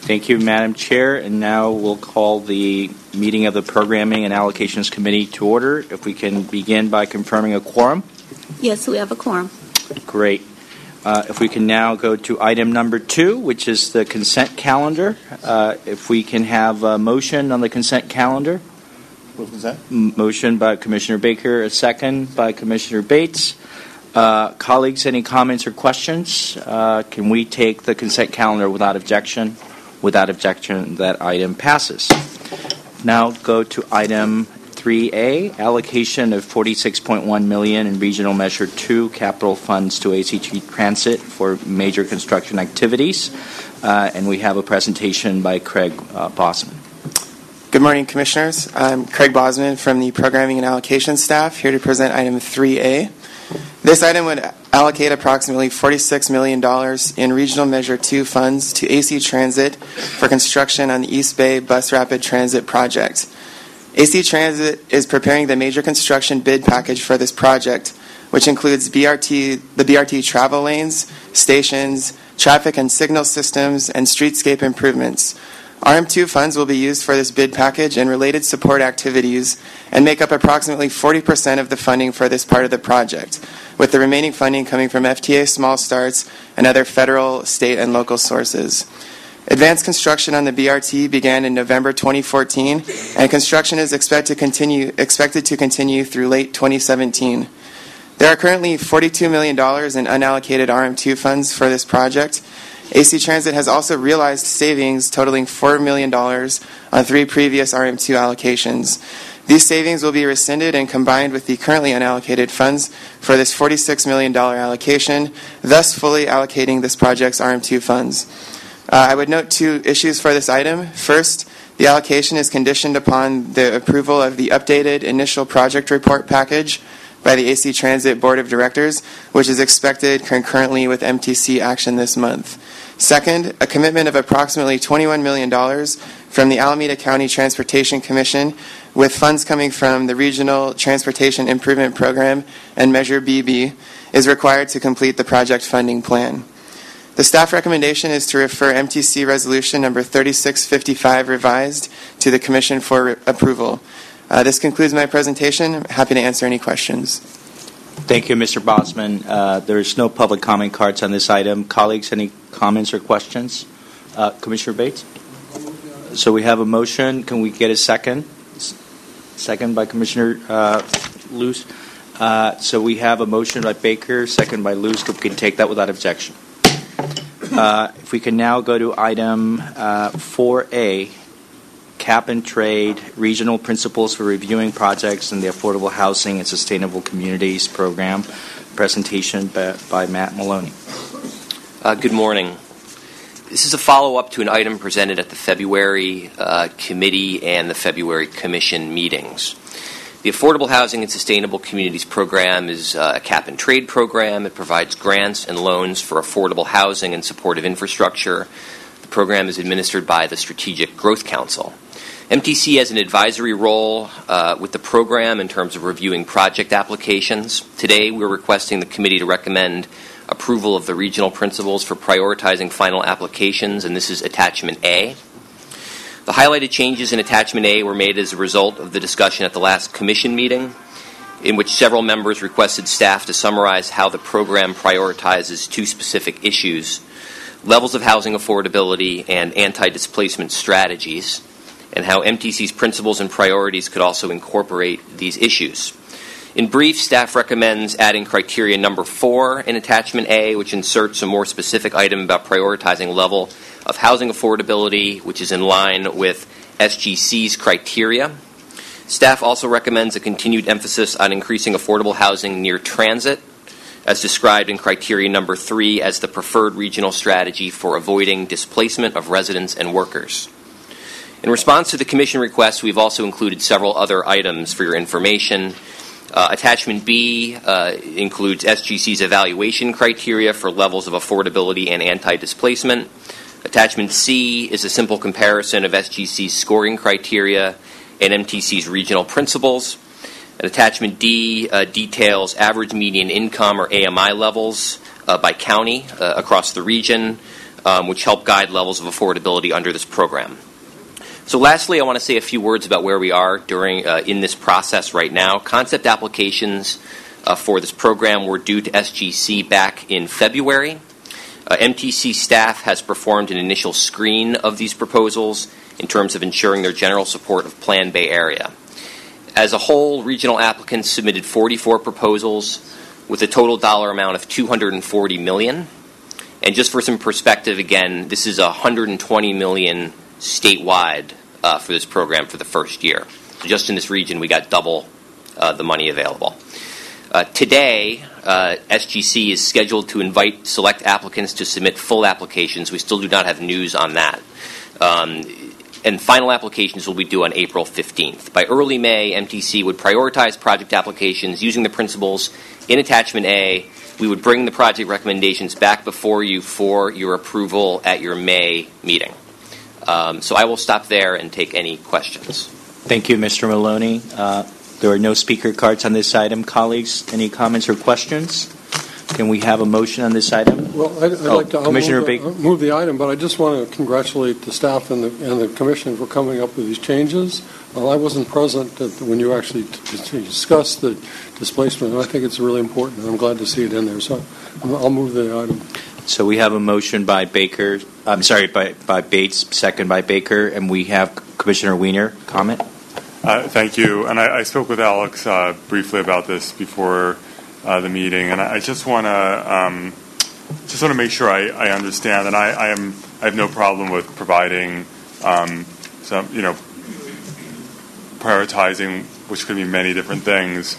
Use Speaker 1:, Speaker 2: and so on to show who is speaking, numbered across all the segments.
Speaker 1: Thank you, Madam Chair. And now we'll call the meeting of the Programming and Allocations Committee to order. If we can begin by confirming a quorum.
Speaker 2: Yes, we have a quorum.
Speaker 1: Great. If we can now go to item number 2, which is the consent calendar. If we can have a motion on the consent calendar.
Speaker 3: What was that?
Speaker 1: Motion by Commissioner Baker, a second by Commissioner Bates. Colleagues, any comments or questions? Can we take the consent calendar without objection? Without objection, that item passes. Now go to item 3A, allocation of $46.1 million in Regional Measure 2 capital funds to ACT Transit for major construction activities. And we have a presentation by Craig Bosman.
Speaker 4: Good morning, Commissioners. I'm Craig Bosman from the Programming and Allocation staff, here to present item 3A. This item would allocate approximately $46 million in Regional Measure 2 funds to AC Transit for construction on the East Bay Bus Rapid Transit project. AC Transit is preparing the major construction bid package for this project, which includes the BRT travel lanes, stations, traffic and signal systems, and streetscape improvements. RM2 funds will be used for this bid package and related support activities and make up approximately 40% of the funding for this part of the project, with the remaining funding coming from FTA Small Starts and other federal, state, and local sources. Advanced construction on the BRT began in November 2014, and construction is expected to continue through late 2017. There are currently $42 million in unallocated RM2 funds for this project. AC Transit has also realized savings totaling $4 million on 3 previous RM2 allocations. These savings will be rescinded and combined with the currently unallocated funds for this $46 million allocation, thus fully allocating this project's RM2 funds. I would note 2 issues for this item. First, the allocation is conditioned upon the approval of the updated initial project report package by the AC Transit Board of Directors, which is expected concurrently with MTC action this month. Second, a commitment of approximately $21 million from the Alameda County Transportation Commission, with funds coming from the Regional Transportation Improvement Program and Measure BB, is required to complete the project funding plan. The staff recommendation is to refer MTC Resolution number 3655 revised to the Commission for approval. This concludes my presentation. I'm happy to answer any questions.
Speaker 1: Thank you, Mr. Bosman. There's no public comment cards on this item. Colleagues, any comments or questions? Commissioner Bates? So we have a motion. Can we get a second? Second by Commissioner Luce. So we have a motion by Baker, second by Luce. We can take that without objection. If we can now go to item 4A, Cap and Trade, Regional Principles for Reviewing Projects in the Affordable Housing and Sustainable Communities Program, presentation by Matt Maloney.
Speaker 5: Good morning. This is a follow-up to an item presented at the February committee and the February commission meetings. The Affordable Housing and Sustainable Communities Program is a cap and trade program. It provides grants and loans for affordable housing and supportive infrastructure. The program is administered by the Strategic Growth Council. MTC has an advisory role with the program in terms of reviewing project applications. Today, we're requesting the committee to recommend approval of the regional principles for prioritizing final applications, and this is Attachment A. The highlighted changes in Attachment A were made as a result of the discussion at the last commission meeting, in which several members requested staff to summarize how the program prioritizes 2 specific issues: levels of housing affordability and anti-displacement strategies, and how MTC's principles and priorities could also incorporate these issues. In brief, staff recommends adding criteria number 4 in Attachment A, which inserts a more specific item about prioritizing level of housing affordability, which is in line with SGC's criteria. Staff also recommends a continued emphasis on increasing affordable housing near transit, as described in criteria number 3 as the preferred regional strategy for avoiding displacement of residents and workers. In response to the Commission request, we've also included several other items for your information. Attachment B includes SGC's evaluation criteria for levels of affordability and anti-displacement. Attachment C is a simple comparison of SGC's scoring criteria and MTC's regional principles. And Attachment D details average median income, or AMI, levels by county across the region. which help guide levels of affordability under this program. So lastly, I want to say a few words about where we are in this process right now. Concept applications for this program were due to SGC back in February. MTC staff has performed an initial screen of these proposals in terms of ensuring their general support of Plan Bay Area. As a whole, regional applicants submitted 44 proposals with a total dollar amount of $240 million. And just for some perspective, again, this is $120 million statewide for this program for the first year. So just in this region, we got double the money available. Today, SGC is scheduled to invite select applicants to submit full applications. We still do not have news on that. And final applications will be due on April 15th. By early May, MTC would prioritize project applications using the principles in Attachment A. We would bring the project recommendations back before you for your approval at your May meeting. So I will stop there and take any questions.
Speaker 1: Thank you, Mr. Maloney. There are no speaker cards on this item. Colleagues, any comments or questions? Can we have a motion on this item?
Speaker 2: Well, I'd like to
Speaker 1: move
Speaker 2: the item, but I just want to congratulate the staff and the commission for coming up with these changes. I wasn't present when you actually discussed the displacement, and I think it's really important, and I'm glad to see it in there. So I'll move the item.
Speaker 1: So we have a motion by Baker. By Bates, second by Baker, and we have Commissioner Wiener comment.
Speaker 3: Thank you. And I spoke with Alex briefly about this before the meeting, and I just want to make sure I understand. And I have no problem with providing some, prioritizing, which could be many different things.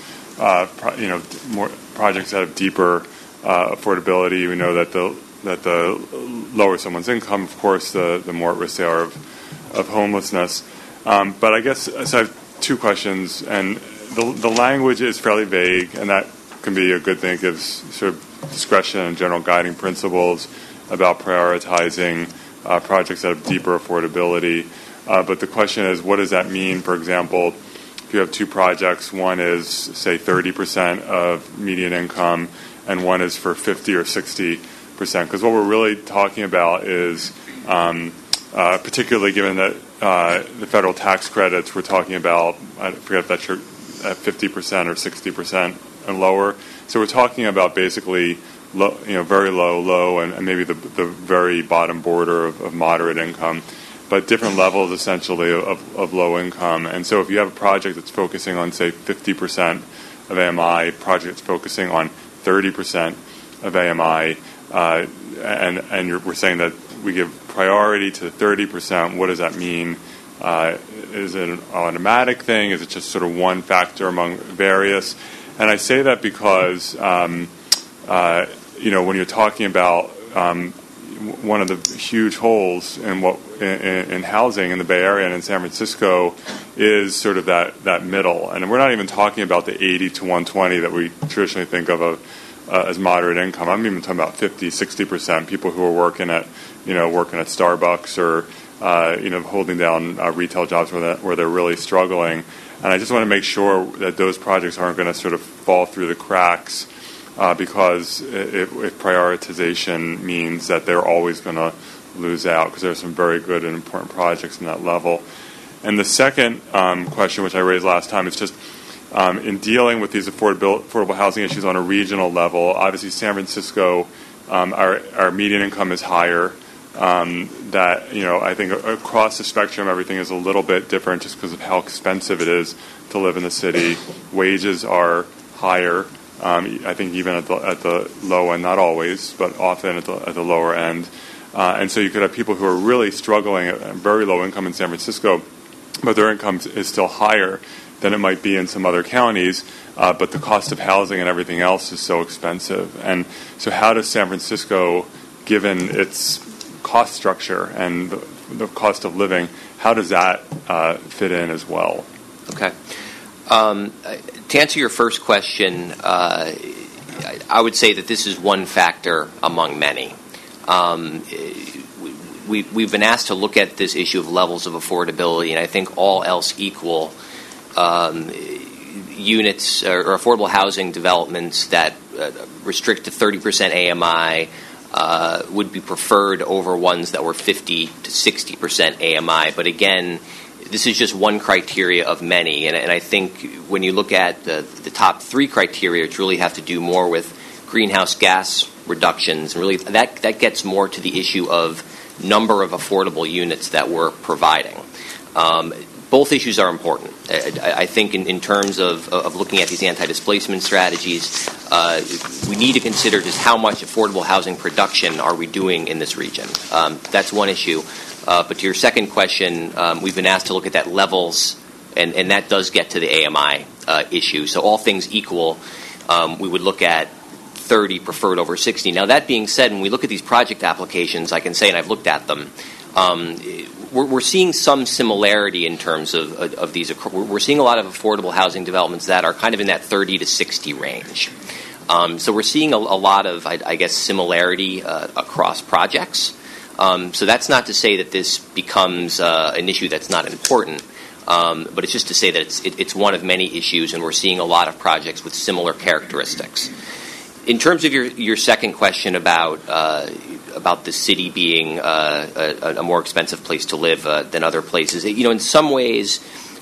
Speaker 3: More projects that have deeper affordability. We know that the lower someone's income, of course, the more at risk they are of homelessness. But I guess so. I have two questions, and the language is fairly vague, and that can be a good thing. It gives sort of discretion and general guiding principles about prioritizing projects that have deeper affordability. But the question is, what does that mean? For example, if you have two projects, one is, say, 30% of median income, and one is for 50 or 60%. Because what we're really talking about is, particularly given that the federal tax credits, we're talking about, I forget if that's at 50% or 60% and lower. So we're talking about basically very low, and maybe the very bottom border of moderate income, but different levels essentially of low income. And so if you have a project that's focusing on, say, 50% of AMI, project that's focusing on 30% of AMI, and we're saying that we give priority to the 30%, what does that mean? Is it an automatic thing? Is it just sort of one factor among various? And I say that because, when you're talking about one of the huge holes in housing in the Bay Area and in San Francisco is sort of that middle. And we're not even talking about the 80 to 120 that we traditionally think of as moderate income. I'm even talking about 50, 60%, people who are working at Starbucks or holding down retail jobs where they're really struggling. And I just want to make sure that those projects aren't going to sort of fall through the cracks because if prioritization means that they're always going to lose out, because there are some very good and important projects in that level. And the second question, which I raised last time, is just in dealing with these affordable housing issues on a regional level. Obviously, San Francisco, our median income is higher. I think across the spectrum, everything is a little bit different just because of how expensive it is to live in the city. Wages are higher. I think even at the low end, not always, but often at the lower end. And so you could have people who are really struggling at very low income in San Francisco, but their income is still higher than it might be in some other counties, but the cost of housing and everything else is so expensive. And so how does San Francisco, given its cost structure and the cost of living, how does that fit in as well?
Speaker 5: Okay. To answer your first question, I would say that this is one factor among many. We've been asked to look at this issue of levels of affordability, and I think all else equal, units or affordable housing developments that restrict to 30% AMI would be preferred over ones that were 50 to 60% AMI. But again, this is just one criteria of many, and I think when you look at the top three criteria, which really have to do more with greenhouse gas reductions, and really that gets more to the issue of number of affordable units that we're providing. Both issues are important. I think in terms of looking at these anti-displacement strategies, we need to consider just how much affordable housing production are we doing in this region. That's one issue. But to your second question, we've been asked to look at that levels, and that does get to the AMI issue. So all things equal, we would look at 30 preferred over 60. Now, that being said, when we look at these project applications, I can say, and I've looked at them, we're seeing some similarity in terms of these. We're seeing a lot of affordable housing developments that are kind of in that 30 to 60 range. So we're seeing a lot of, I guess, similarity across projects. So that's not to say that this becomes an issue that's not important, but it's just to say that it's one of many issues, and we're seeing a lot of projects with similar characteristics. In terms of your second question about the city being a more expensive place to live than other places, in some ways,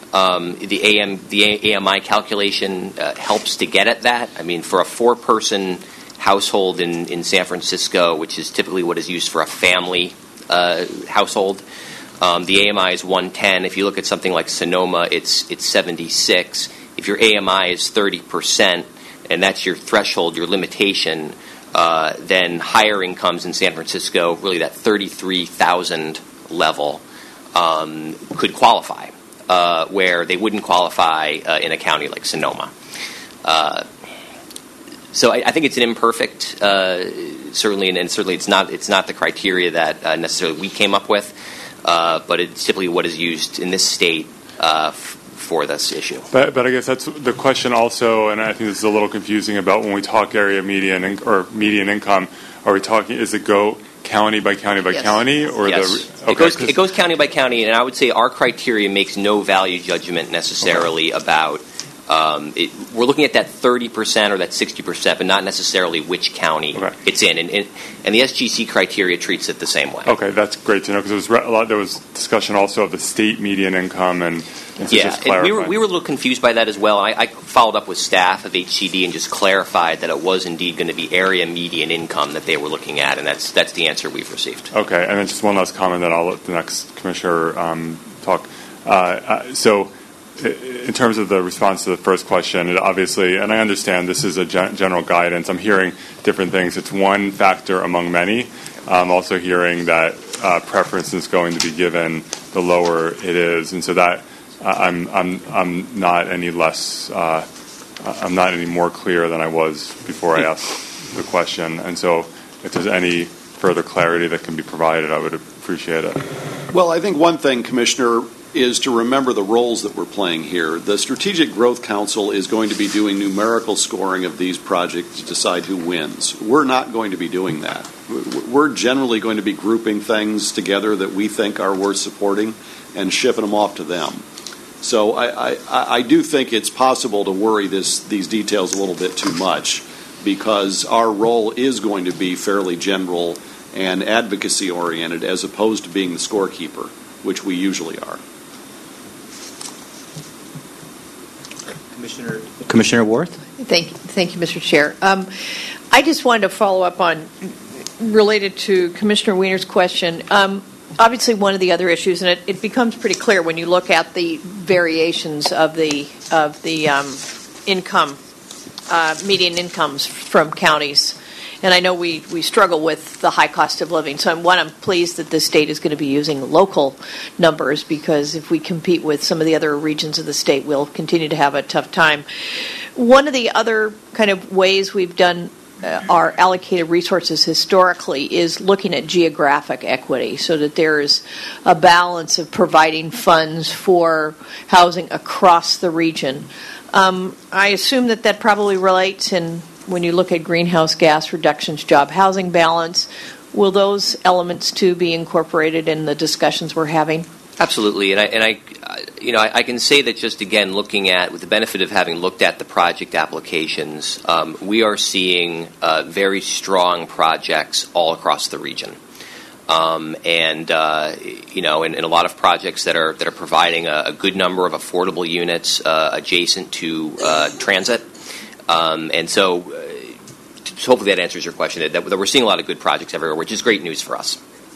Speaker 5: the AMI calculation helps to get at that. I mean, for a 4-person household in San Francisco, which is typically what is used for a family household, the AMI is 110. If you look at something like Sonoma, it's 76. If your AMI is 30%, and that's your threshold, your limitation, then higher incomes in San Francisco, really that 33,000 level, could qualify, where they wouldn't qualify in a county like Sonoma. So I think it's an imperfect, certainly, and certainly it's not the criteria that necessarily we came up with, but it's typically what is used in this state for this issue.
Speaker 3: But I guess that's the question also, and I think this is a little confusing about when we talk area median or median income. Are we talking? Is it go county by county by county, or
Speaker 5: yes. It goes county by county, and I would say our criteria makes no value judgment necessarily about. We're looking at that 30% or that 60%, but not necessarily which county it's in. And the SGC criteria treats it the same way.
Speaker 3: Okay, that's great to know, because there was discussion also of the state median income, and so just
Speaker 5: we were a little confused by that as well. I followed up with staff of HCD and just clarified that it was indeed going to be area median income that they were looking at, and that's the answer we've received. Okay, and then just one last comment, then I'll let the next commissioner talk. So, in terms of the response to the first question, it obviously, and I understand this is a general guidance, I'm hearing different things. It's one factor among many. I'm also hearing that preference is going to be given the lower it is, and so that I'm not any less, I'm not any more clear than I was before I asked the question. And so, if there's any further clarity that can be provided, I would appreciate it.
Speaker 6: Well, I think one thing, Commissioner, is to remember the roles that we're playing here. The Strategic Growth Council is going to be doing numerical scoring of these projects to decide who wins. We're not going to be doing that. We're generally going to be grouping things together that we think are worth supporting and shipping them off to them. So I do think it's possible to worry these details a little bit too much, because our role is going to be fairly general and advocacy-oriented as opposed to being the scorekeeper, which we usually are.
Speaker 1: Commissioner Worth?
Speaker 7: Thank you, Mr. Chair. I just wanted to follow up on, related to Commissioner Wiener's question. Obviously, one of the other issues, and it becomes pretty clear when you look at the variations of the income, median incomes from counties. And I know we struggle with the high cost of living. So I'm pleased that the state is going to be using local numbers, because if we compete with some of the other regions of the state, we'll continue to have a tough time. One of the other kind of ways we've done our allocated resources historically is looking at geographic equity, so that there's a balance of providing funds for housing across the region. I assume that probably relates in when you look at greenhouse gas reductions, job housing balance. Will those elements too be incorporated in the discussions we're having?
Speaker 5: Absolutely, and I can say that just again looking at, with the benefit of having looked at the project applications, we are seeing very strong projects all across the region, and a lot of projects that are providing a good number of affordable units adjacent to transit, and so hopefully that answers your question. That we're seeing a lot of good projects everywhere, which is great news for us.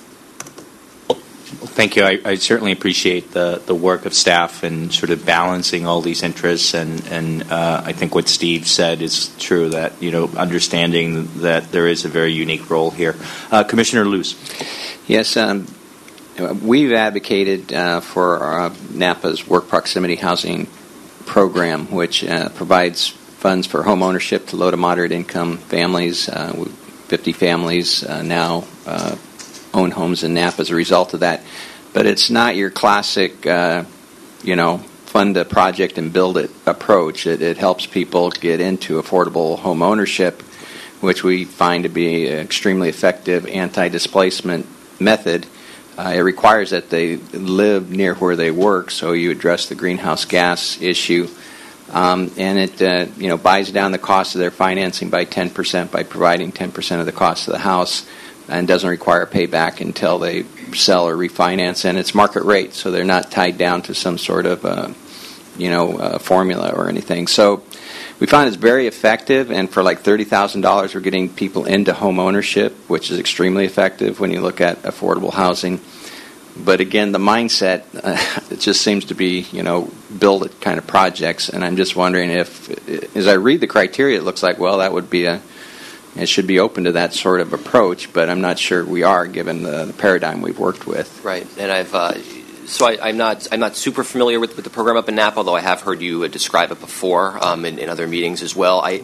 Speaker 1: Thank you. I certainly appreciate the work of staff and sort of balancing all these interests, and I think what Steve said is true, that understanding that there is a very unique role here. Commissioner Luce.
Speaker 8: Yes, we've advocated for NAPA's work proximity housing program, which provides funds for home ownership to low to moderate income families. 50 families now own homes in Napa as a result of that. But it's not your classic, fund a project and build it approach. It helps people get into affordable home ownership, which we find to be an extremely effective anti-displacement method. It requires that they live near where they work, so you address the greenhouse gas issue. And it buys down the cost of their financing by 10% by providing 10% of the cost of the house, and doesn't require a payback until they sell or refinance, and it's market rate, so they're not tied down to some sort of formula or anything. So we find it's very effective, and for like $30,000 we're getting people into home ownership, which is extremely effective when you look at affordable housing. But again, the mindset, it just seems to be, build it kind of projects, and I'm just wondering if, as I read the criteria, it looks like, well, that would be it should be open to that sort of approach, but I'm not sure we are, given the paradigm we've worked with.
Speaker 5: Right, and I'm not super familiar with the program up in Napa, although I have heard you describe it before in other meetings as well. And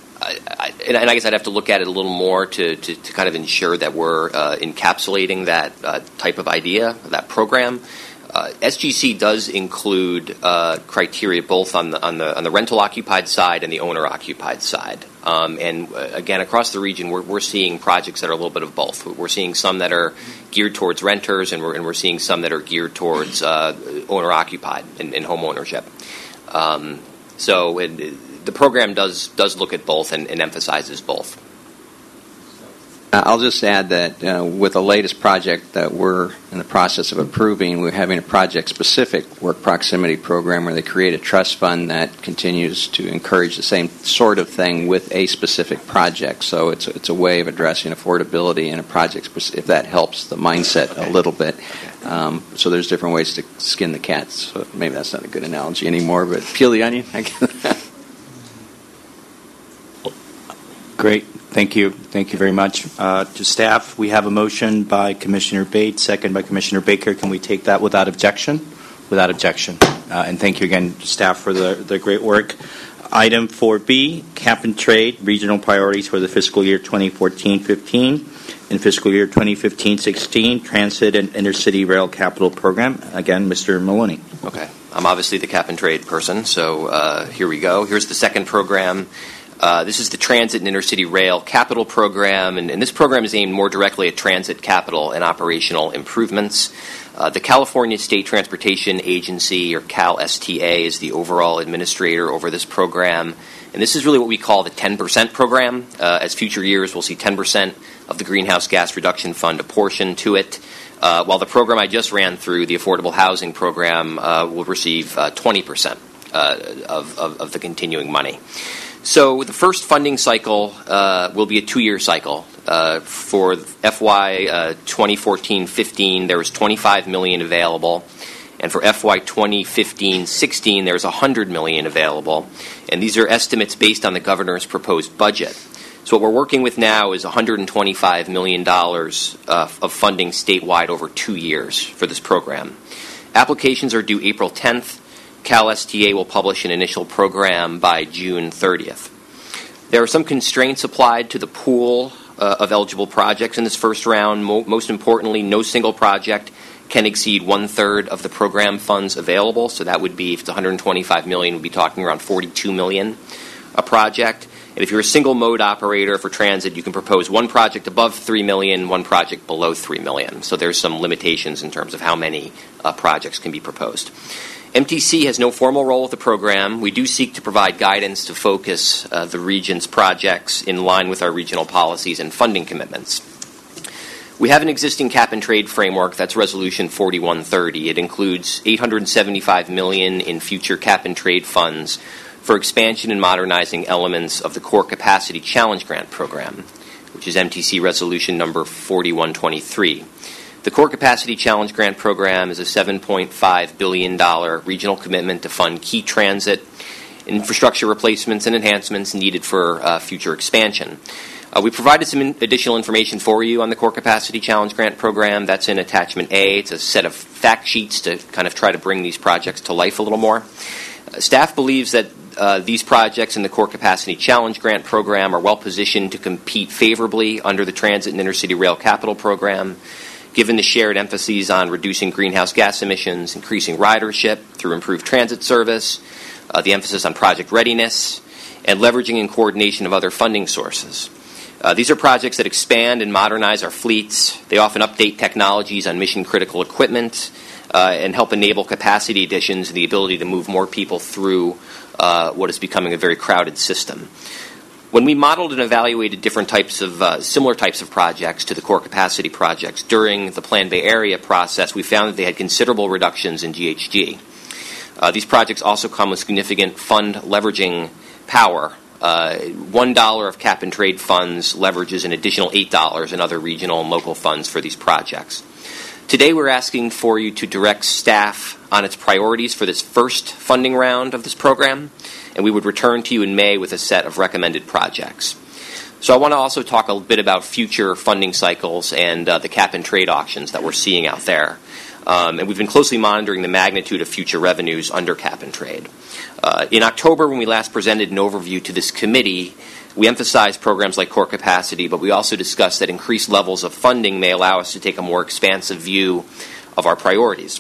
Speaker 5: I guess I'd have to look at it a little more to kind of ensure that we're encapsulating that type of idea, that program. SGC does include criteria both on the rental occupied side and the owner occupied side. And again, across the region, we're seeing projects that are a little bit of both. We're seeing some that are geared towards renters, and we're seeing some that are geared towards owner occupied and home ownership. So the program does look at both and emphasizes both.
Speaker 8: I'll just add that with the latest project that we're in the process of approving, we're having a project-specific work proximity program where they create a trust fund that continues to encourage the same sort of thing with a specific project. So it's a way of addressing affordability in a project, if that helps the mindset a little bit. So there's different ways to skin the cat. So maybe that's not a good analogy anymore, but peel the onion.
Speaker 1: Great. Thank you. Thank you very much. To staff, we have a motion by Commissioner Bates, second by Commissioner Baker. Can we take that without objection? Without objection. And thank you again to staff for the great work. Item 4B, cap and trade, regional priorities for the fiscal year 2014-15 and fiscal year 2015-16, transit and intercity rail capital program. Again, Mr. Maloney.
Speaker 5: Okay. I'm obviously the cap and trade person, so here we go. Here's the second program. This is the Transit and Intercity Rail Capital Program, and this program is aimed more directly at transit capital and operational improvements. The California State Transportation Agency, or CalSTA, is the overall administrator over this program, and this is really what we call the 10% program. As future years, we'll see 10% of the Greenhouse Gas Reduction Fund apportioned to it, while the program I just ran through, the Affordable Housing Program, will receive 20% of the continuing money. So the first funding cycle will be a 2-year cycle. For FY 2014-15, there was $25 million available, and for FY 2015-16, there's $100 million available. And these are estimates based on the governor's proposed budget. So what we're working with now is $125 million of funding statewide over 2 years for this program. Applications are due April 10th. CalSTA will publish an initial program by June 30th. There are some constraints applied to the pool of eligible projects in this first round. Most importantly, no single project can exceed 1/3 of the program funds available. So that would be, if it's $125 million, we'd be talking around $42 million a project. And if you're a single mode operator for transit, you can propose one project above $3 million, one project below $3 million. So there's some limitations in terms of how many projects can be proposed. MTC has no formal role with the program. We do seek to provide guidance to focus the region's projects in line with our regional policies and funding commitments. We have an existing cap-and-trade framework. That's Resolution 4130. It includes $875 million in future cap-and-trade funds for expansion and modernizing elements of the Core Capacity Challenge Grant Program, which is MTC Resolution number 4123. The Core Capacity Challenge Grant Program is a $7.5 billion regional commitment to fund key transit infrastructure replacements and enhancements needed for future expansion. We provided some additional information for you on the Core Capacity Challenge Grant Program. That's in Attachment A. It's a set of fact sheets to kind of try to bring these projects to life a little more. Staff believes that these projects in the Core Capacity Challenge Grant Program are well positioned to compete favorably under the Transit and Intercity Rail Capital Program, given the shared emphases on reducing greenhouse gas emissions, increasing ridership through improved transit service, the emphasis on project readiness, and leveraging and coordination of other funding sources. These are projects that expand and modernize our fleets. They often update technologies on mission-critical equipment and help enable capacity additions and the ability to move more people through what is becoming a very crowded system. When we modeled and evaluated different types of similar types of projects to the core capacity projects during the Plan Bay Area process, we found that they had considerable reductions in GHG. These projects also come with significant fund leveraging power. $1 of cap-and-trade funds leverages an additional $8 in other regional and local funds for these projects. Today we're asking for you to direct staff on its priorities for this first funding round of this program, and we would return to you in May with a set of recommended projects. So I want to also talk a bit about future funding cycles and the cap-and-trade auctions that we're seeing out there. And we've been closely monitoring the magnitude of future revenues under cap-and-trade. In October, when we last presented an overview to this committee, we emphasized programs like core capacity, but we also discussed that increased levels of funding may allow us to take a more expansive view of our priorities.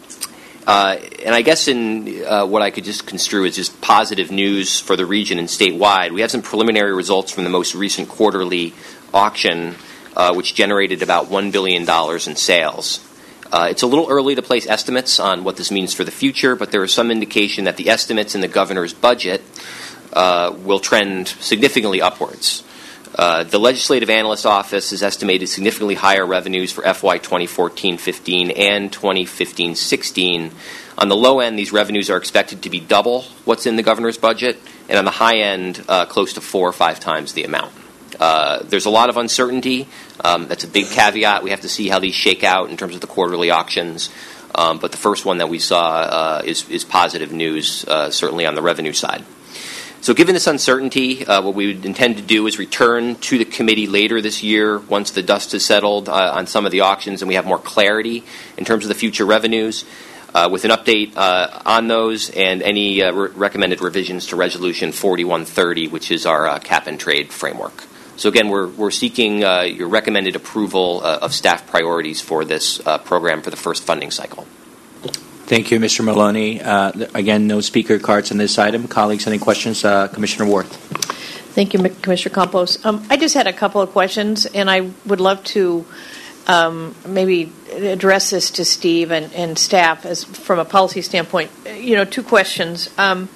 Speaker 5: And I guess in what I could just construe as just positive news for the region and statewide, we have some preliminary results from the most recent quarterly auction, which generated about $1 billion in sales. It's a little early to place estimates on what this means for the future, but there is some indication that the estimates in the governor's budget will trend significantly upwards. The Legislative Analyst Office has estimated significantly higher revenues for FY 2014-15 and 2015-16. On the low end, these revenues are expected to be double what's in the governor's budget, and on the high end, close to 4 or 5 times the amount. There's a lot of uncertainty. That's a big caveat. We have to see how these shake out in terms of the quarterly auctions. But the first one that we saw is positive news, certainly on the revenue side. So given this uncertainty, what we would intend to do is return to the committee later this year once the dust has settled on some of the auctions and we have more clarity in terms of the future revenues, with an update on those and any recommended revisions to Resolution 4130, which is our cap-and-trade framework. So again, we're seeking your recommended approval of staff priorities for this program for the first funding cycle.
Speaker 1: Thank you, Mr. Maloney. Again, no speaker cards on this item. Colleagues, any questions? Commissioner Worth.
Speaker 7: Thank you, Commissioner Campos. I just had a couple of questions, and I would love to maybe address this to Steve and staff as from a policy standpoint. 2 questions.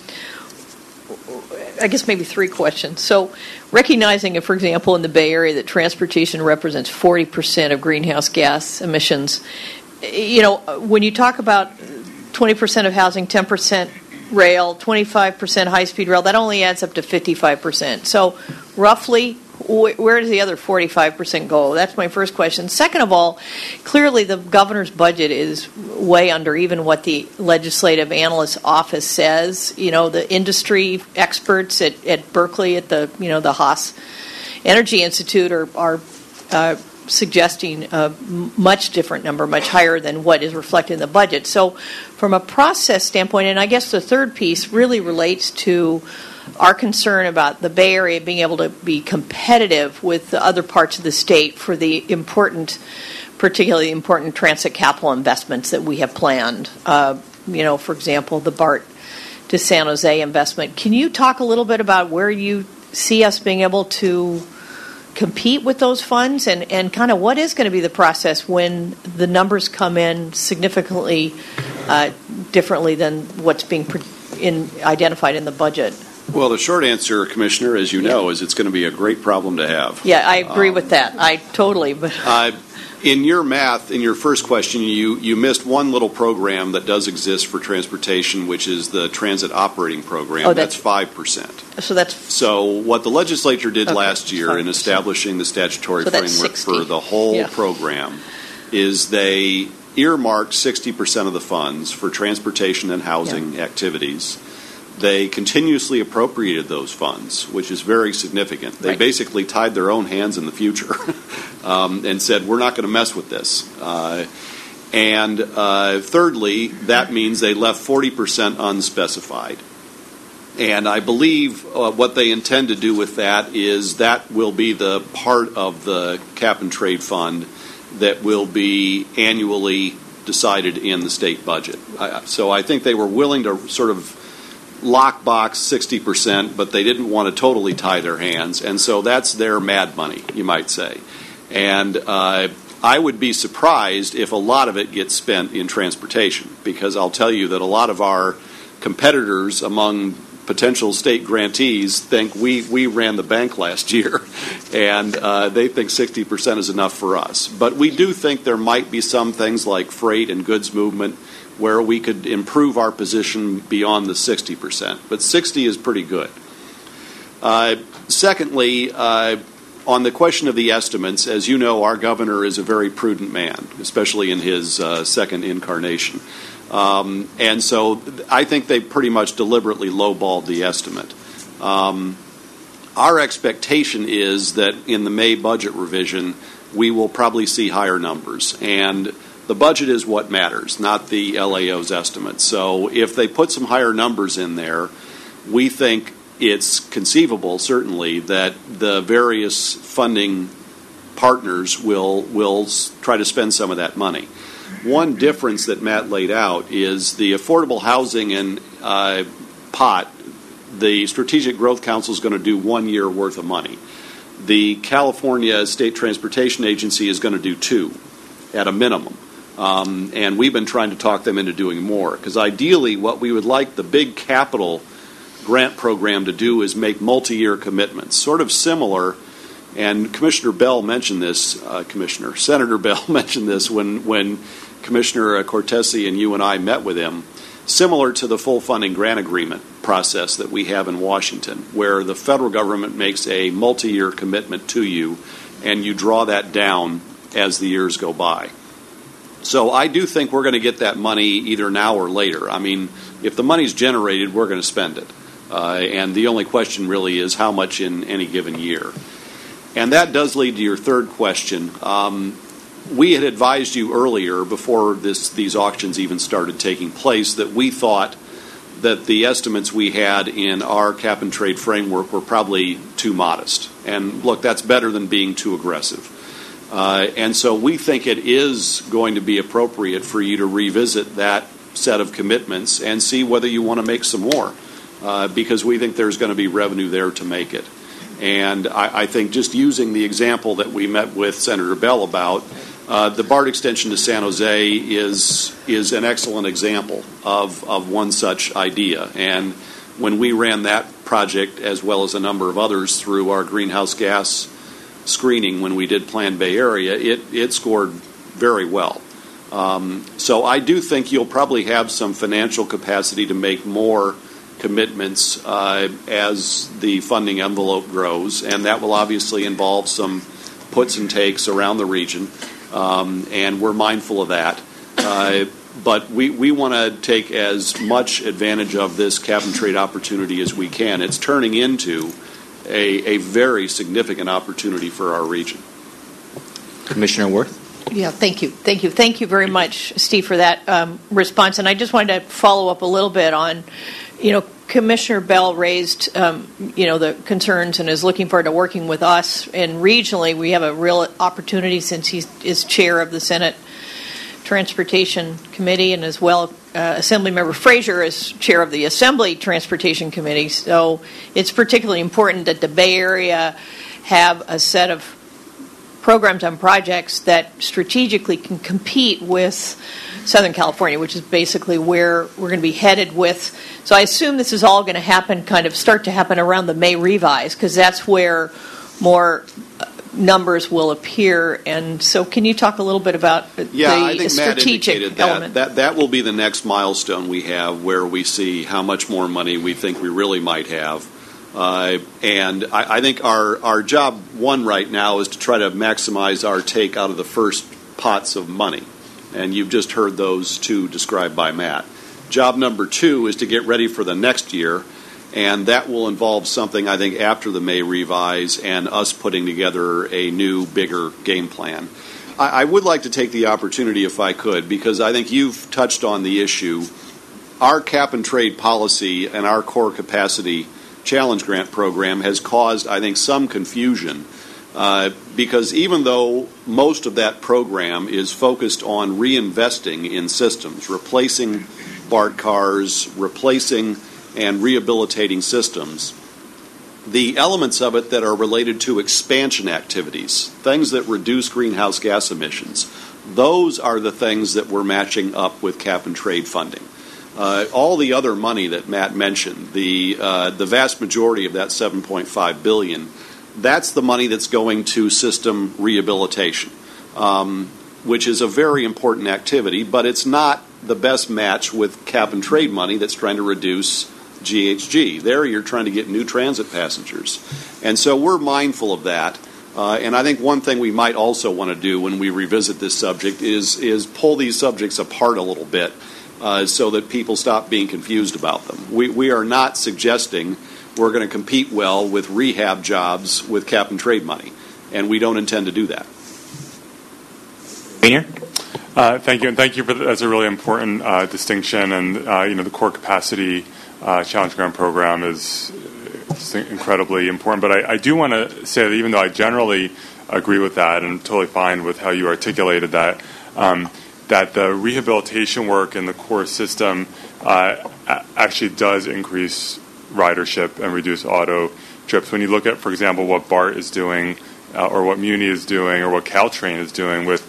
Speaker 7: I guess maybe 3 questions. So recognizing, for example, in the Bay Area that transportation represents 40% of greenhouse gas emissions, when you talk about 20% of housing, 10% rail, 25% high-speed rail, that only adds up to 55%. So roughly, where does the other 45% go? That's my first question. Second of all, clearly the governor's budget is way under even what the Legislative Analyst Office says. The industry experts at Berkeley at the Haas Energy Institute are suggesting a much different number, much higher than what is reflected in the budget. So from a process standpoint, and I guess the third piece really relates to our concern about the Bay Area being able to be competitive with the other parts of the state for the particularly important transit capital investments that we have planned. For example, the BART to San Jose investment. Can you talk a little bit about where you see us being able to compete with those funds, and kind of what is going to be the process when the numbers come in significantly differently than what's being identified in the budget?
Speaker 6: Well, the short answer, Commissioner, as you know, is it's going to be a great problem to have.
Speaker 7: Yeah, I agree with that. I totally. But
Speaker 6: in your math, in your first question, you missed one little program that does exist for transportation, which is the Transit Operating Program.
Speaker 7: Oh,
Speaker 6: that's 5%.
Speaker 7: So
Speaker 6: what the legislature did last year in establishing the statutory framework for the whole program is they earmarked 60% of the funds for transportation and housing activities. They continuously appropriated those funds, which is very significant. They basically tied their own hands in the future and said, we're not going to mess with this. And thirdly, that means they left 40% unspecified. And I believe what they intend to do with that is that will be the part of the cap and trade fund that will be annually decided in the state budget. So I think they were willing to sort of lockbox 60%, but they didn't want to totally tie their hands, and so that's their mad money, you might say. And I would be surprised if a lot of it gets spent in transportation, because I'll tell you that a lot of our competitors among potential state grantees think we ran the bank last year, and they think 60% is enough for us. But we do think there might be some things like freight and goods movement where we could improve our position beyond the 60%. But 60 is pretty good. Secondly, on the question of the estimates, as you know, our governor is a very prudent man, especially in his second incarnation. And so I think they pretty much deliberately lowballed the estimate. Our expectation is that in the May budget revision, we will probably see higher numbers. And the budget is what matters, not the LAO's estimate. So if they put some higher numbers in there, we think it's conceivable, certainly, that the various funding partners will try to spend some of that money. One difference that Matt laid out is the affordable housing and pot. The Strategic Growth Council is going to do 1 year worth of money. The California State Transportation Agency is going to do 2 at a minimum. And we've been trying to talk them into doing more, because ideally what we would like the big capital grant program to do is make multi-year commitments, sort of similar, and Commissioner Bell mentioned this, Senator Bell mentioned this when Commissioner Cortese and you and I met with him, similar to the full funding grant agreement process that we have in Washington, where the federal government makes a multi-year commitment to you, and you draw that down as the years go by. So I do think we're going to get that money either now or later. I mean, if the money's generated, we're going to spend it. And the only question really is how much in any given year. And that does lead to your third question. We had advised you earlier, before these auctions even started taking place, that we thought that the estimates we had in our cap and trade framework were probably too modest. And look, that's better than being too aggressive. And so we think it is going to be appropriate for you to revisit that set of commitments and see whether you want to make some more, because we think there's going to be revenue there to make it. And I think just using the example that we met with Senator Bell about, the BART extension to San Jose is an excellent example of one such idea. And when we ran that project, as well as a number of others, through our greenhouse gas screening when we did Plan Bay Area, it scored very well. So I do think you'll probably have some financial capacity to make more commitments as the funding envelope grows, and that will obviously involve some puts and takes around the region, and we're mindful of that. But we want to take as much advantage of this cap and trade opportunity as we can. It's turning into a very significant opportunity for our region.
Speaker 1: Commissioner Worth?
Speaker 7: Yeah, thank you. Thank you very much, Steve, for that response. And I just wanted to follow up a little bit on, Commissioner Bell raised, the concerns and is looking forward to working with us. And regionally, we have a real opportunity, since he is chair of the Senate Transportation Committee, and as well Assemblymember Frazier is chair of the Assembly Transportation Committee. So it's particularly important that the Bay Area have a set of programs and projects that strategically can compete with Southern California, which is basically where we're going to be headed with. So I assume this is all going to start to happen around the May revise, because that's where more numbers will appear. And so can you talk a little bit about the strategic element?
Speaker 6: That will be the next milestone we have, where we see how much more money we think we really might have. And I think our job one right now is to try to maximize our take out of the first pots of money. And you've just heard those two described by Matt. Job number two is to get ready for the next year, and that will involve something, I think, after the May revise and us putting together a new, bigger game plan. I would like to take the opportunity, if I could, because I think you've touched on the issue. Our cap and trade policy and our core capacity challenge grant program has caused, I think, some confusion because even though most of that program is focused on reinvesting in systems, replacing BART cars, replacing and rehabilitating systems, the elements of it that are related to expansion activities, things that reduce greenhouse gas emissions, those are the things that we're matching up with cap and trade funding. All the other money that Matt mentioned, the vast majority of that $7.5 billion, that's the money that's going to system rehabilitation, which is a very important activity, but it's not the best match with cap and trade money that's trying to reduce GHG. There you're trying to get new transit passengers. And so we're mindful of that. And I think one thing we might also want to do when we revisit this subject is pull these subjects apart a little bit so that people stop being confused about them. We are not suggesting we're going to compete well with rehab jobs with cap and trade money, and we don't intend to do that.
Speaker 1: Painter?
Speaker 3: Thank you, and thank you for that's a really important distinction. And the core capacity challenge grant program is incredibly important. But I do want to say that even though I generally agree with that and totally fine with how you articulated that, that the rehabilitation work in the core system actually does increase ridership and reduce auto trips. When you look at, for example, what BART is doing, or what Muni is doing, or what Caltrain is doing with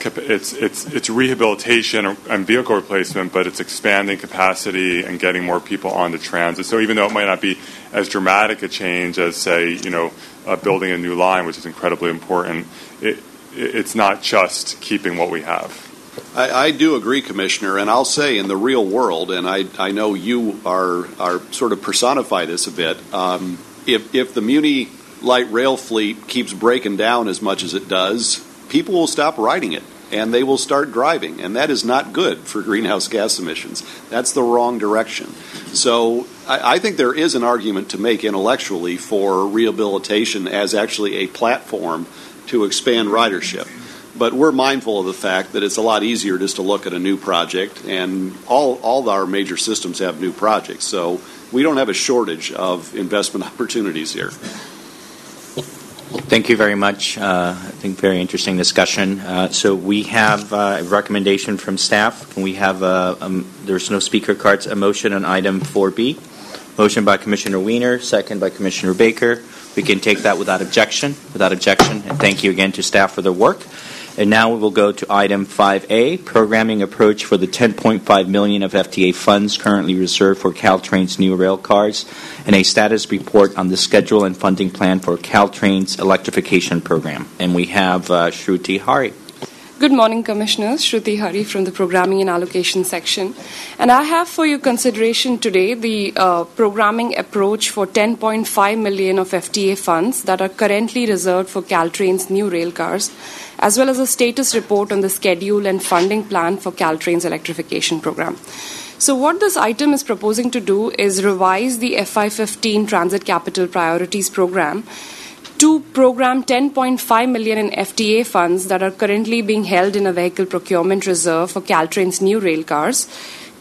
Speaker 3: it's rehabilitation and vehicle replacement, but it's expanding capacity and getting more people onto transit. So even though it might not be as dramatic a change as, say, building a new line, which is incredibly important, it's not just keeping what we have.
Speaker 6: I do agree, Commissioner, and I'll say in the real world, and I know you are sort of personify this a bit, if the Muni light rail fleet keeps breaking down as much as it does, people will stop riding it, and they will start driving, and that is not good for greenhouse gas emissions. That's the wrong direction. So I think there is an argument to make intellectually for rehabilitation as actually a platform to expand ridership. But we're mindful of the fact that it's a lot easier just to look at a new project, and all our major systems have new projects. So we don't have a shortage of investment opportunities here.
Speaker 1: Thank you very much. I think very interesting discussion. So we have a recommendation from staff. Can we have there's no speaker cards, a motion on item 4B. Motion by Commissioner Wiener, second by Commissioner Baker. We can take that without objection. And thank you again to staff for their work. And now we will go to item 5A, programming approach for the $10.5 million of FTA funds currently reserved for Caltrain's new rail cars, and a status report on the schedule and funding plan for Caltrain's electrification program. And we have Shruti Hari.
Speaker 9: Good morning, Commissioners. Shruti Hari from the Programming and Allocation section. And I have for your consideration today the programming approach for $10.5 million of FTA funds that are currently reserved for Caltrain's new rail cars, as well as a status report on the schedule and funding plan for Caltrain's electrification program. So what this item is proposing to do is revise the FY15 Transit Capital Priorities Program to program $10.5 million in FTA funds that are currently being held in a vehicle procurement reserve for Caltrain's new rail cars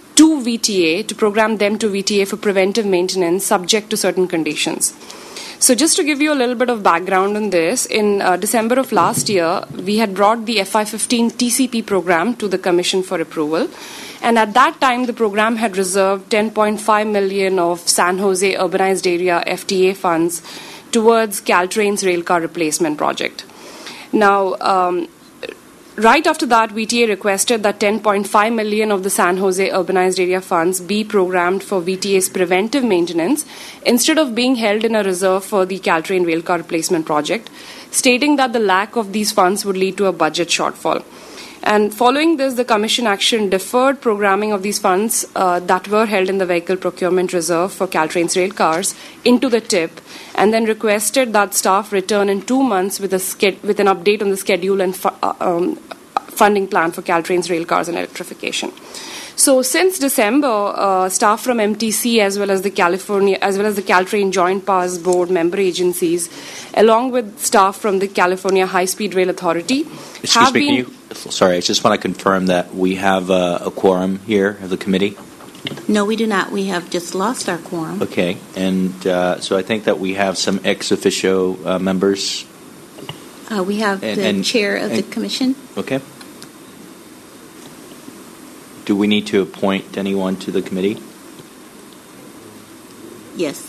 Speaker 9: to VTA, to program them to VTA for preventive maintenance subject to certain conditions. So just to give you a little bit of background on this, in December of last year, we had brought the FY15 TCP program to the Commission for approval. And at that time, the program had reserved $10.5 million of San Jose Urbanized Area FTA funds towards Caltrain's railcar replacement project. Now, right after that, VTA requested that $10.5 million of the San Jose Urbanized Area funds be programmed for VTA's preventive maintenance instead of being held in a reserve for the Caltrain railcar replacement project, stating that the lack of these funds would lead to a budget shortfall. And following this, the Commission action deferred programming of these funds that were held in the Vehicle Procurement Reserve for Caltrain's rail cars into the TIP, and then requested that staff return in 2 months with an update on the schedule and funding plan for Caltrain's rail cars and electrification. So since December, staff from MTC as well as the Caltrain Joint Powers Board member agencies, along with staff from the California High Speed Rail Authority, have been.
Speaker 1: Sorry, I just want to confirm that we have a quorum here of the committee.
Speaker 10: No, we do not. We have just lost our quorum.
Speaker 1: Okay, and so I think that we have some ex officio members.
Speaker 10: We have the chair of the commission.
Speaker 1: Okay. Do we need to appoint anyone to the committee?
Speaker 10: Yes.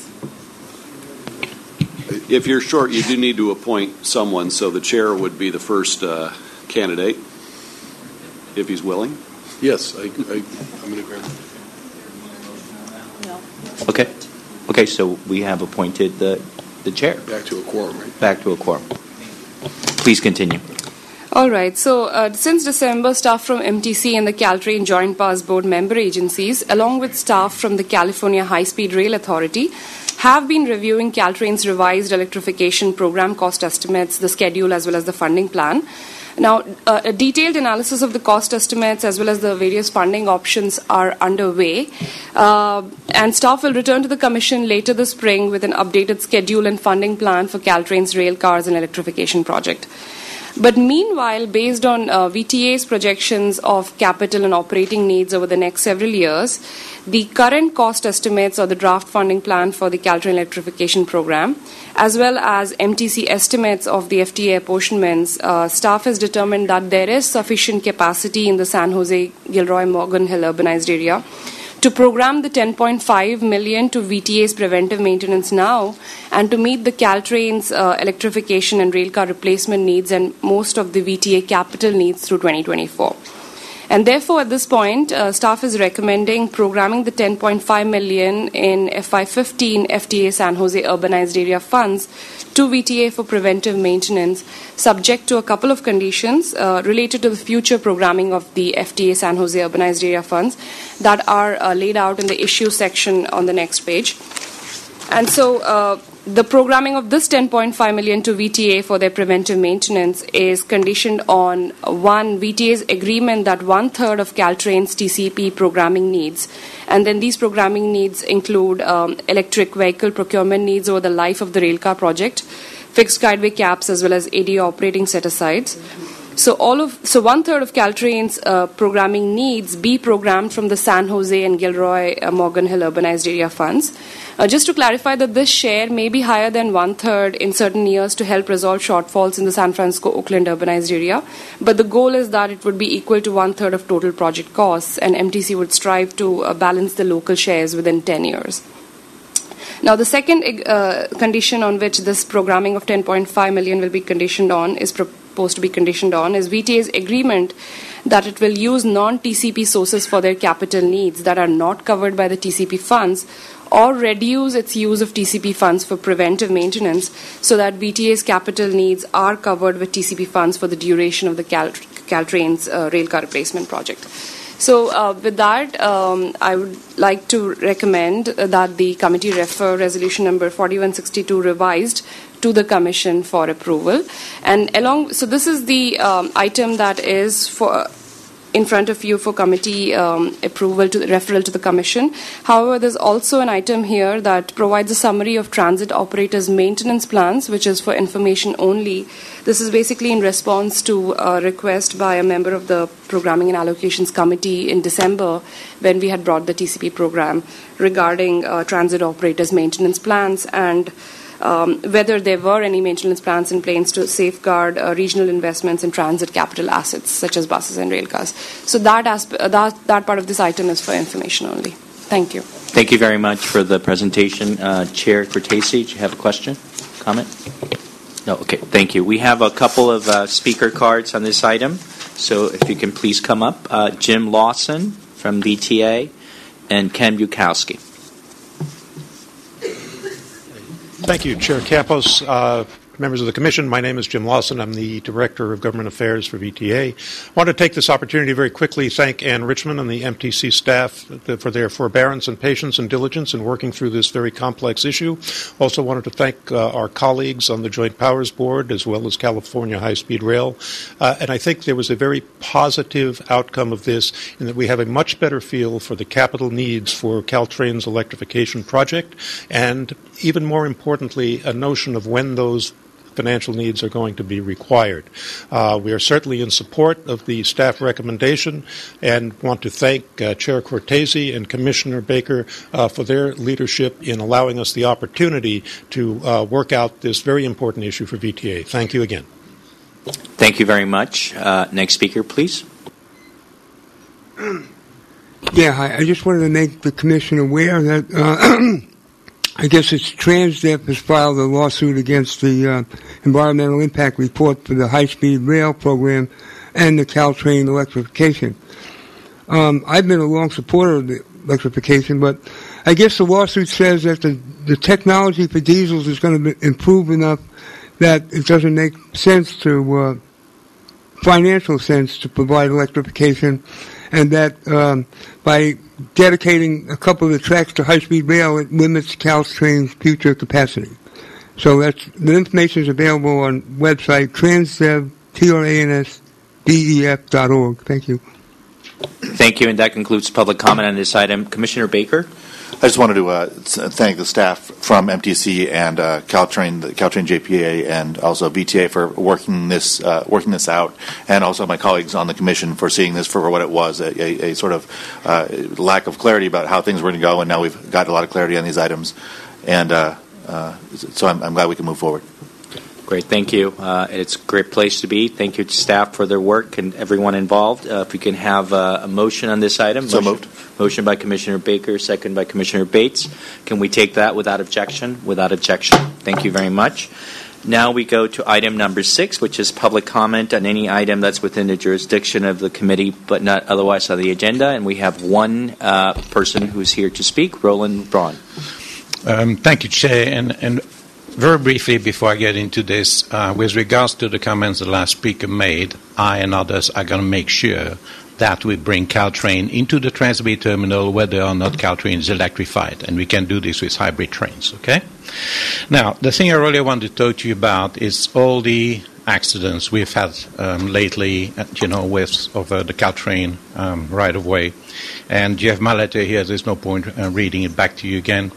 Speaker 6: If you're short, you do need to appoint someone, so the chair would be the first candidate, if he's willing.
Speaker 11: Yes, I'm in agreement.
Speaker 1: Okay. Okay, so we have appointed the chair.
Speaker 11: Back to a quorum, right?
Speaker 1: Back to a quorum. Please continue.
Speaker 9: All right. So since December, staff from MTC and the Caltrain Joint Powers Board member agencies, along with staff from the California High Speed Rail Authority, have been reviewing Caltrain's revised electrification program cost estimates, the schedule, as well as the funding plan. Now, a detailed analysis of the cost estimates as well as the various funding options are underway, and staff will return to the Commission later this spring with an updated schedule and funding plan for Caltrain's rail cars and electrification project. But meanwhile, based on VTA's projections of capital and operating needs over the next several years, the current cost estimates or the draft funding plan for the Caltrain electrification program, as well as MTC estimates of the FTA apportionments, staff has determined that there is sufficient capacity in the San Jose, Gilroy, Morgan Hill urbanized area to program the $10.5 million to VTA's preventive maintenance now and to meet the Caltrain's electrification and railcar replacement needs and most of the VTA capital needs through 2024. And therefore, at this point, staff is recommending programming the $10.5 million in FY15 FTA San Jose urbanized area funds to VTA for preventive maintenance, subject to a couple of conditions related to the future programming of the FTA San Jose urbanized area funds that are laid out in the issue section on the next page. And so the programming of this $10.5 million to VTA for their preventive maintenance is conditioned on, one, VTA's agreement that 1/3 of Caltrain's TCP programming needs, and then these programming needs include electric vehicle procurement needs over the life of the railcar project, fixed guideway caps, as well as ADA operating set-asides. So 1/3 of Caltrain's programming needs be programmed from the San Jose and Gilroy Morgan Hill urbanized area funds. Just to clarify that this share may be higher than 1/3 in certain years to help resolve shortfalls in the San Francisco-Oakland urbanized area, but the goal is that it would be equal to 1/3 of total project costs, and MTC would strive to balance the local shares within 10 years. Now, the second condition on which this programming of $10.5 million will be conditioned on is proposed to be conditioned on is VTA's agreement that it will use non-TCP sources for their capital needs that are not covered by the TCP funds, or reduce its use of TCP funds for preventive maintenance so that VTA's capital needs are covered with TCP funds for the duration of the Caltrain's railcar replacement project. So with that, I would like to recommend that the committee refer resolution number 4162 revised to the Commission for approval. And so this is the item that is in front of you for committee approval to referral to the Commission. However, there's also an item here that provides a summary of transit operators' maintenance plans, which is for information only. This is basically in response to a request by a member of the Programming and Allocations Committee in December when we had brought the TCP program regarding transit operators' maintenance plans and whether there were any maintenance plans in place to safeguard regional investments in transit capital assets, such as buses and rail cars. So that part of this item is for information only. Thank you.
Speaker 1: Thank you very much for the presentation. Chair Cortese, do you have a question, comment? No, okay, thank you. We have a couple of speaker cards on this item, so if you can please come up. Jim Lawson from VTA and Ken Bukowski.
Speaker 12: Thank you, Chair Campos. Members of the Commission, my name is Jim Lawson. I'm the Director of Government Affairs for VTA. I want to take this opportunity very quickly to thank Ann Richmond and the MTC staff for their forbearance and patience and diligence in working through this very complex issue. Also wanted to thank our colleagues on the Joint Powers Board as well as California High-Speed Rail. And I think there was a very positive outcome of this in that we have a much better feel for the capital needs for Caltrain's electrification project and, even more importantly, a notion of when those financial needs are going to be required. We are certainly in support of the staff recommendation and want to thank Chair Cortese and Commissioner Baker for their leadership in allowing us the opportunity to work out this very important issue for VTA. Thank you again.
Speaker 1: Thank you very much. Next speaker, please.
Speaker 13: Yeah, hi. I just wanted to make the Commission aware that I guess it's TransDev has filed a lawsuit against the environmental impact report for the high-speed rail program and the Caltrain electrification. I've been a long supporter of the electrification, but I guess the lawsuit says that the technology for diesels is going to improve enough that it doesn't make sense to financial sense to provide electrification, and that by dedicating a couple of the tracks to high-speed rail, it limits Caltrain's future capacity. So the information is available on website transdev, TRANSDEF.org. Thank you.
Speaker 1: Thank you, and that concludes public comment on this item. Commissioner Baker?
Speaker 14: I just wanted to thank the staff from MTC and Caltrain, the Caltrain JPA, and also VTA for working this out, and also my colleagues on the Commission for seeing this for what it was, a sort of lack of clarity about how things were going to go, and now we've got a lot of clarity on these items, and so I'm glad we can move forward.
Speaker 1: Great, thank you. It's a great place to be. Thank you to staff for their work and everyone involved. If we can have a motion on this item.
Speaker 14: So moved.
Speaker 1: Motion by Commissioner Baker, second by Commissioner Bates. Can we take that without objection? Without objection. Thank you very much. Now we go to item number 6, which is public comment on any item that's within the jurisdiction of the committee but not otherwise on the agenda. And we have one person who's here to speak, Roland Braun.
Speaker 15: Thank you, Chair. And very briefly, before I get into this, with regards to the comments the last speaker made, I and others are going to make sure that we bring Caltrain into the Transbay terminal whether or not Caltrain is electrified, and we can do this with hybrid trains, okay? Now, the thing I really want to talk to you about is all the accidents we've had lately, with over the Caltrain right-of-way. And you have my letter here. There's no point reading it back to you again.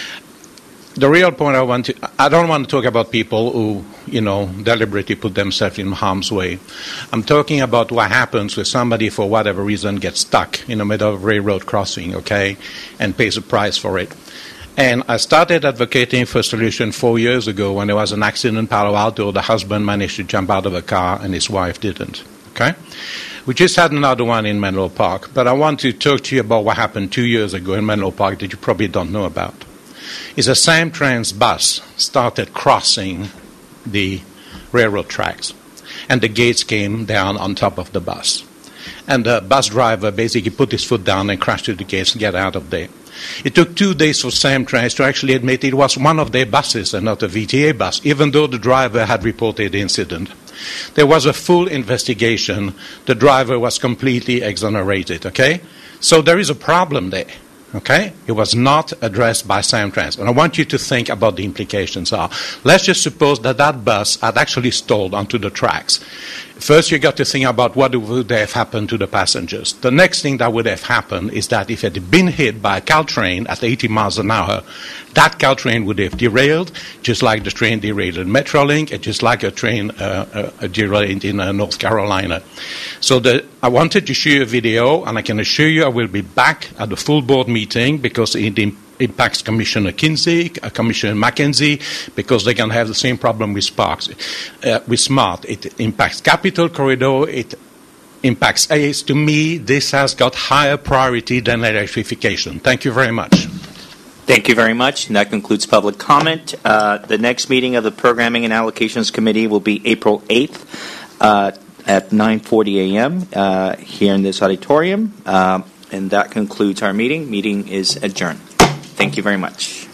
Speaker 15: The real point I don't want to talk about people who, deliberately put themselves in harm's way. I'm talking about what happens when somebody, for whatever reason, gets stuck in the middle of a railroad crossing, okay, and pays a price for it. And I started advocating for a solution 4 years ago when there was an accident in Palo Alto. The husband managed to jump out of a car and his wife didn't, okay? We just had another one in Menlo Park, but I want to talk to you about what happened 2 years ago in Menlo Park that you probably don't know about. Is a Samtrans bus started crossing the railroad tracks, and the gates came down on top of the bus. And the bus driver basically put his foot down and crashed through the gates and get out of there. It took 2 days for Samtrans to actually admit it was one of their buses and not a VTA bus, even though the driver had reported the incident. There was a full investigation. The driver was completely exonerated, okay? So there is a problem there. Okay? It was not addressed by Samtrans. And I want you to think about the implications are. Let's just suppose that that bus had actually stalled onto the tracks. First, you got to think about what would have happened to the passengers. The next thing that would have happened is that if it had been hit by a Caltrain at 80 miles an hour, that Caltrain would have derailed, just like the train derailed in Metrolink, and just like a train derailed in North Carolina. So I wanted to show you a video, and I can assure you I will be back at the full board meeting because it impacts Commissioner Kinsey, Commissioner McKenzie, because they're going to have the same problem with Sparks, with SMART. It impacts Capital Corridor. It impacts ACE. To me, this has got higher priority than electrification. Thank you very much.
Speaker 1: Thank you very much. And that concludes public comment. The next meeting of the Programming and Allocations Committee will be April 8th at 9:40 a.m. Here in this auditorium. And that concludes our meeting. Meeting is adjourned. Thank you very much.